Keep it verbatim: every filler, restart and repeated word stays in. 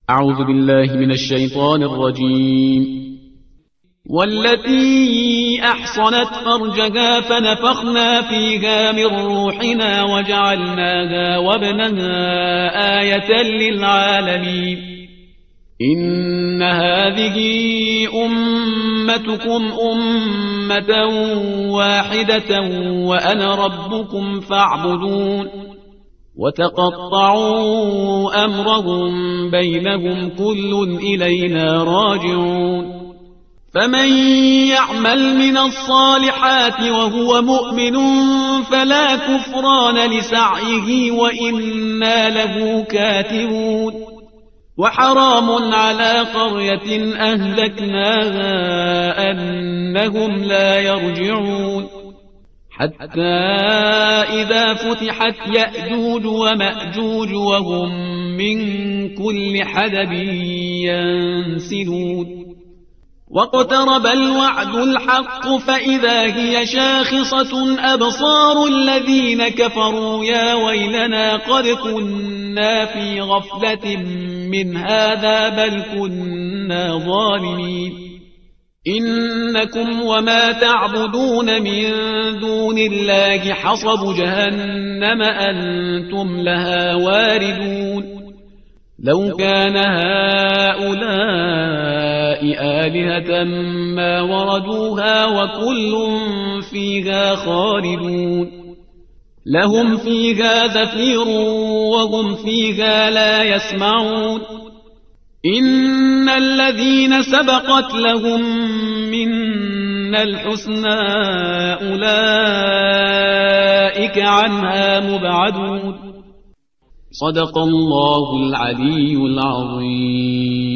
أعوذ بالله من الشيطان الرجيم. والتي أحصنت فرجها فنفخنا فيها من روحنا وجعلناها وابنها آية للعالمين. إن هذه أمتكم أمة واحدة وأنا ربكم فاعبدون. وتقطعوا أمرهم بينهم كل إلينا راجعون. فمن يعمل من الصالحات وهو مؤمن فلا كفران لسعيه وإنا له كاتبون. وحرام على قرية أهلكناها أنهم لا يرجعون. حتى إذا فتحت يأجوج ومأجوج وهم من كل حدب ينسلون. واقترب الوعد الحق فإذا هي شاخصة أبصار الذين كفروا يا ويلنا قد كنا في غفلة من هذا بل كنا ظالمين. إنكم وما تعبدون من دون الله حصب جهنم أنتم لها واردون. لو كان هؤلاء آلهة ما وردوها وكل فيها خالدون. لهم فيها زفير وهم فيها لا يسمعون. إن الذين سبقت لهم منا الحسنى أولئك عنها مبعدون. صدق الله العلي العظيم.